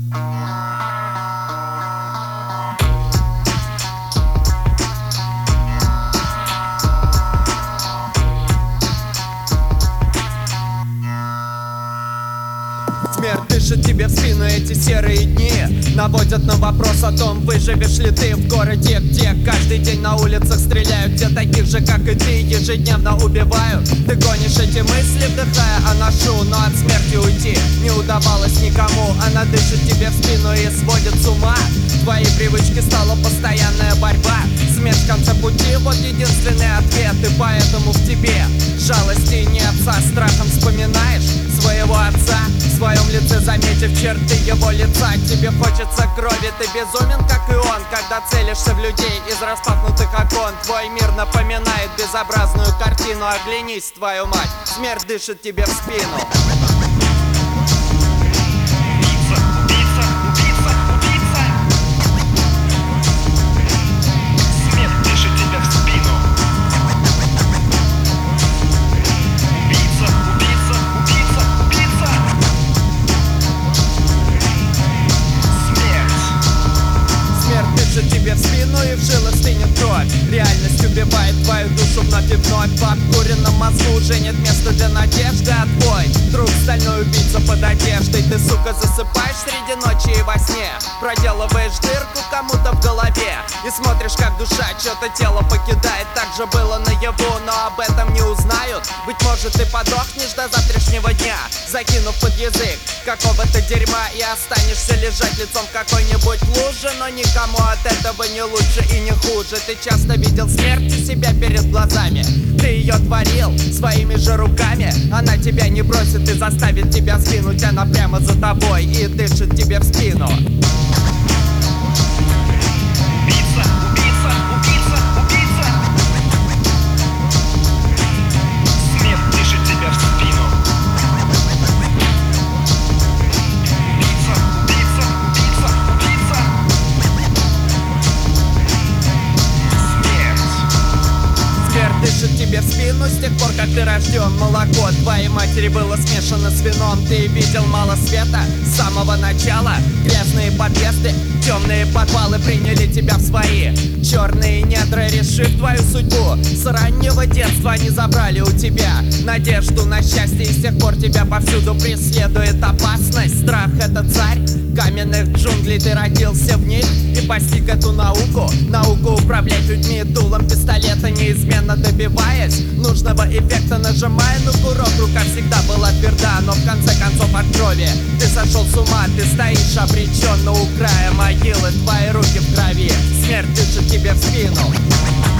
Смерть дышит тебе в спину, эти серые дни наводят на вопрос о том, выживешь ли ты в городе, где каждый день на улицах стреляют, где таких же, как и ты, ежедневно убивают. Ты гонишь эти мысли, вдыхая аношу, но от смерти уйти не удавалось никому. Она дышит тебе в спину и сводит с ума. Твоей привычки стала постоянная борьба. Смерть в конце пути, вот единственный ответ, и поэтому в тебе жалости нет. Со страхом вспоминаешь своего отца, в своем лице заметив черты его лица. Тебе хочется крови, ты безумен, как и он, когда целишься в людей из распахнутых окон. Твой мир напоминает безобразную картину. Оглянись, твою мать, смерть дышит тебе в спину. Тебе в спину и в жилах стынет кровь. Реальность убивает твою душу вновь и вновь. В обкуренном мозгу уже нет места для надежды. А твой друг стальной убийца под одеждой. Ты, сука, засыпаешь среди ночи и во сне, проделываешь дырку кому-то в голове и смотришь, как душа чьё-то тело покидает. Так же было наяву, но об этом не узнают. Быть может, ты подохнешь до завтрашнего дня, закинув под язык какого-то дерьма, и останешься лежать лицом в какой-нибудь луже. Но никому от этого не лучше и не хуже. Ты часто видел смерть у себя перед глазами. Ты ее творил своими же руками. Она тебя не бросит и заставит тебя сгинуть. Она прямо за тобой и дышит тебе в спину. Дышит тебе в спину с тех пор, как ты рожден. Молоко твоей матери было смешано с вином. Ты видел мало света с самого начала. Грязные подъезды, темные подвалы приняли тебя в свои черные недра, решив твою судьбу. С раннего детства они забрали у тебя надежду на счастье, и с тех пор тебя повсюду преследует опасность. Страх — это царь каменных джунглей. Ты родился в них и постиг эту науку. Науку управлять людьми дулом пистолета, неизменно добиваясь нужного эффекта, нажимая на курок. Рука всегда была тверда, но в конце концов от крови ты сошел с ума. Ты стоишь обреченно у края могилы, твои руки в крови. Смерть дышит тебе в спину.